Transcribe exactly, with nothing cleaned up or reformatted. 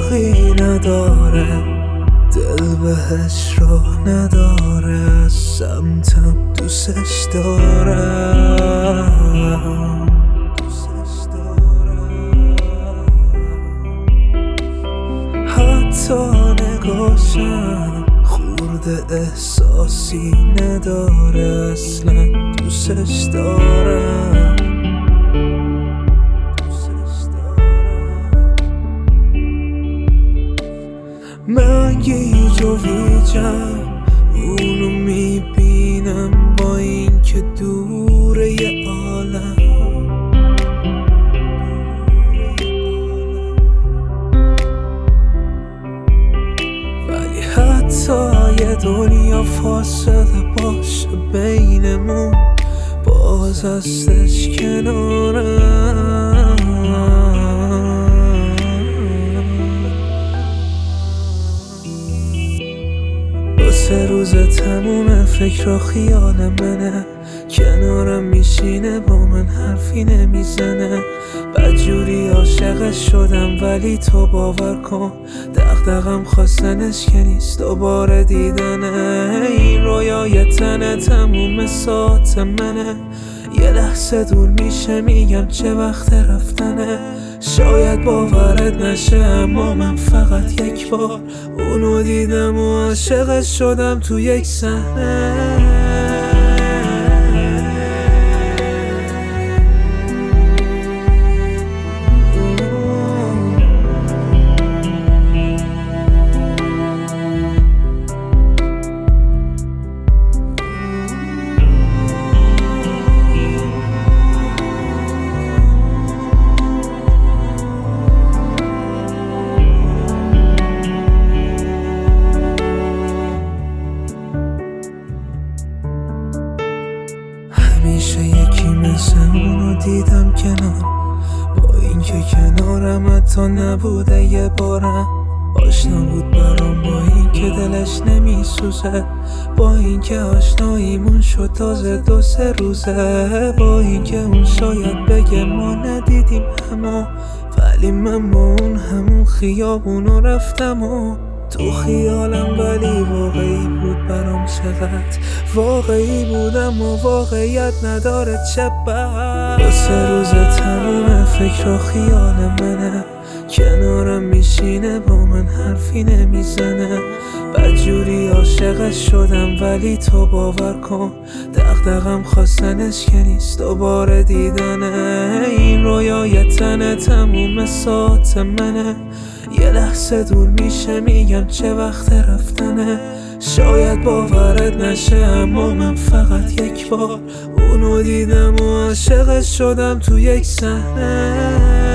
راهی نداره، دل بهش راه نداره، از سمتم دوستش دارم. حتی نگاشم خورده احساسی نداره، اصلا دوستش دارم. من گیج و ویجم اونو میبینم با این که دوره یه عالم، ولی حتی یه دنیا فاصله باشه بینمون، باز هستش کنارم. سه روز تموم فکر و خیال منه، کنارم میشینه با من حرفی نمیزنه. بدجوری عاشقش شدم ولی تو باور کن دغدغم خواستنش که نیست دوباره دیدنه. این رویای تنه تموم ساعت منه، یه لحظه دور میشه میگم چه وقت رفتنه. شاید باورت نشه اما من فقط یک بار اونو دیدم و عاشقش شدم تو یک صحنه. همیشه یکی مثل اونو دیدم کنار، با اینکه کنارم حتی نبوده یه بارم. آشنا بود برام با اینکه دلش نمیسوزه، با اینکه آشناییمون شد تازه دو سه روزه، با اینکه اون شاید بگه ما ندیدیم اما، ولی من با اون همون خیابونو رفتم و تو خیالم، ولی واقعی بود برام. چقدر واقعی بودم و واقعیت نداره چه بد. دو سه روز تموم فکر و خیال منه، کنارم میشینه با من حرفی نمیزنه. بدجوری عاشقش شدم ولی تو باور کن دغدغم خواستنش که نیست دوباره دیدنه. این رویای تنه تموم ساعت منه، یه لحظه دور میشه میگم چه وقت رفتنه. شاید باورت نشه اما من فقط یک بار اونو دیدم و عاشقش شدم تو یک صحنه.